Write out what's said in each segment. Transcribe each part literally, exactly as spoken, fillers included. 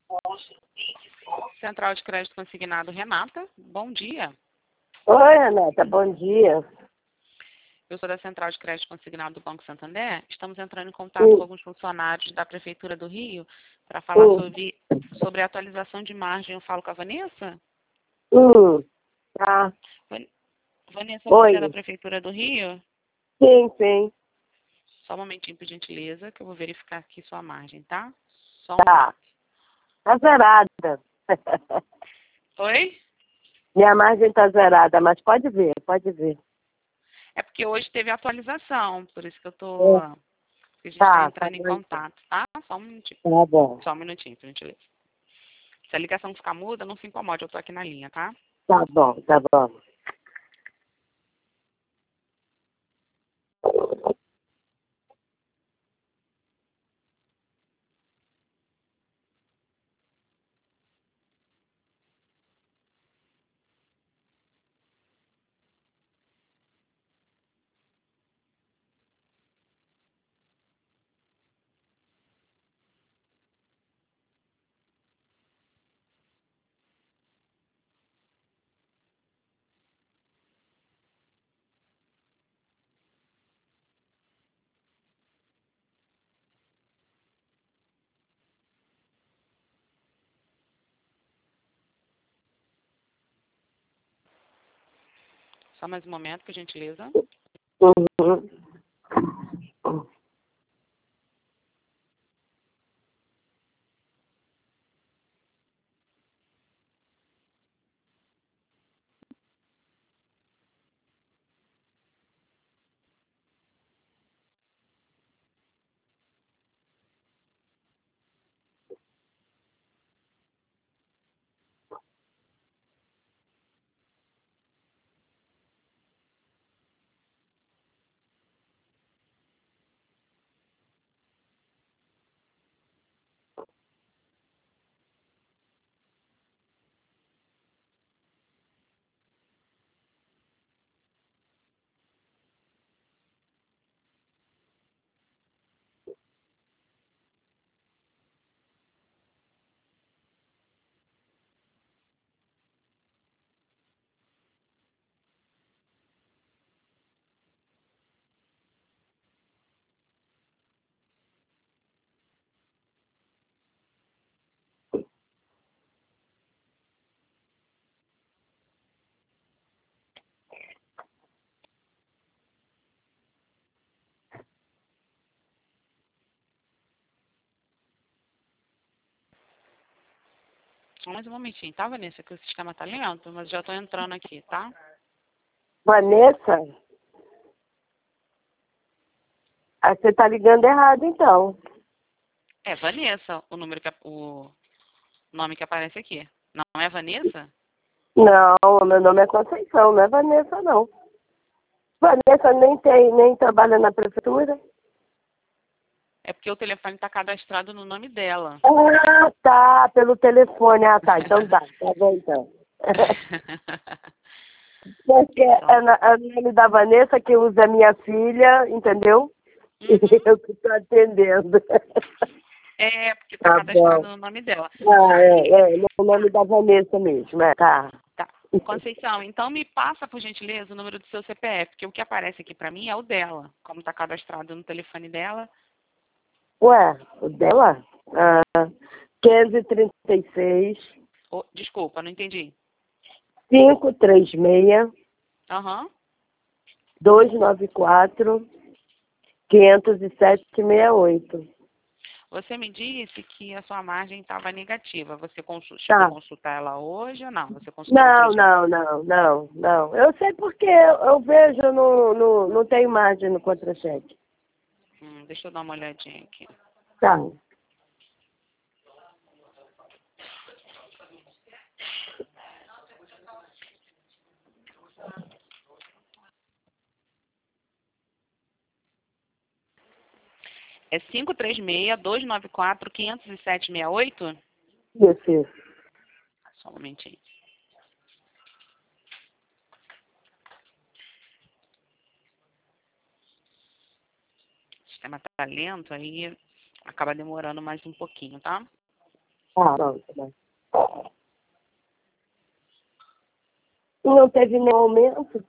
Central de Crédito Consignado, Renata. Bom dia. Oi, Renata, bom dia. Eu sou da Central de Crédito Consignado do Banco Santander. Estamos entrando em contato Hum. com alguns funcionários da Prefeitura do Rio para falar Hum. sobre, sobre a atualização de margem. Eu falo com a Vanessa? Hum. Tá. Van- Vanessa, você é da Oi. Prefeitura do Rio? Sim, sim. Só um momentinho, por gentileza, que eu vou verificar aqui sua margem, tá? Só um Tá. momento. Tá zerada. Oi? Minha margem tá zerada, mas pode ver, pode ver. É porque hoje teve atualização, por isso que eu tô. É. Que a gente está Tá, tá entrando em bom então. contato, tá? Só um minutinho. Tá bom. Só um minutinho, por gentileza. Se a ligação ficar muda, não se incomode, eu tô aqui na linha, tá? Tá bom, tá bom. Só mais um momento, por gentileza. Uhum. Só mais um momentinho, tá, Vanessa? Que o sistema tá lento, mas já tô entrando aqui, tá? Vanessa? Ah, você tá ligando errado, então. É Vanessa, o número que a- o nome que aparece aqui. Não é Vanessa? Não, meu nome é Conceição, não é Vanessa, não. Vanessa nem tem, nem trabalha na prefeitura. É porque o telefone tá cadastrado no nome dela. Ah, tá, pelo telefone. Ah, tá, então tá, tá bom então. Porque é, Então, na- é o nome da Vanessa que usa minha filha, entendeu? E uhum. eu que estou atendendo. É, porque tá Tá cadastrado bom. no nome dela. Ah, Aí, é, é o tá, nome da Vanessa mesmo, é, tá. tá. Conceição, então me passa, por gentileza, o número do seu C P F, porque o que aparece aqui pra mim é o dela. Como tá cadastrado no telefone dela. Ué, o dela? Ah, quinhentos e trinta e seis, Oh, desculpa, não entendi. quinhentos e trinta e seis, Aham. duzentos e noventa e quatro, quinhentos e sete sessenta e oito. Você me disse que a sua margem estava negativa. Você consu- chegou a Tá. consultar ela hoje ou não? Você consultou outro Não, dia? não, não, não, não. Eu sei porque eu, eu vejo, no, no, não tem margem no contra-cheque. Hum, deixa eu dar uma olhadinha aqui. Tá. É cinco três seis, dois nove quatro, cinco zero sete seis oito? Isso, isso. Só um momentinho. O sistema está lento, aí acaba demorando mais um pouquinho, tá? Tá, bom, tá bom. Não teve nenhum aumento?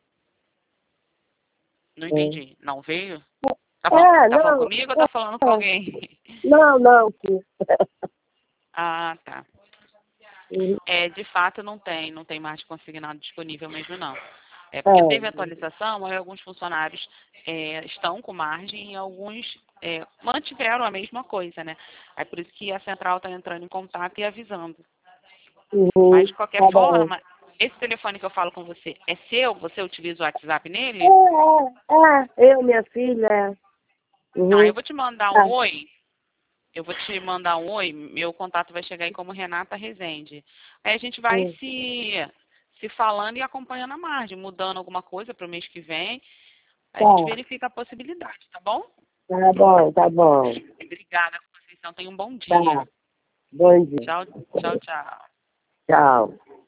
Não entendi. Não veio? Tá É, falando, tá não, falando comigo ou tá falando com alguém? não, não. Sim. Ah, tá. Uhum. É, de fato não tem, não tem mais consignado disponível mesmo não. É porque teve É. atualização, aí alguns funcionários é, estão com margem e alguns é, mantiveram a mesma coisa, né? É por isso que a central está entrando em contato e avisando. Uhum. Mas de qualquer Tá bom. forma, esse telefone que eu falo com você é seu? Você utiliza o WhatsApp nele? É, é, é, eu, minha filha. É. Tá, eu Uhum. vou te mandar Tá. um oi. Eu vou te mandar um oi, meu contato vai chegar aí como Renata Rezende. Aí a gente vai Uhum. se, se falando e acompanhando a margem, mudando alguma coisa para o mês que vem. Aí a gente Tá. verifica a possibilidade, tá bom? Tá bom, tá bom. Obrigada, Conceição. Tenha um bom dia. Tá. Bom dia. Tchau, tchau, tchau. Tchau.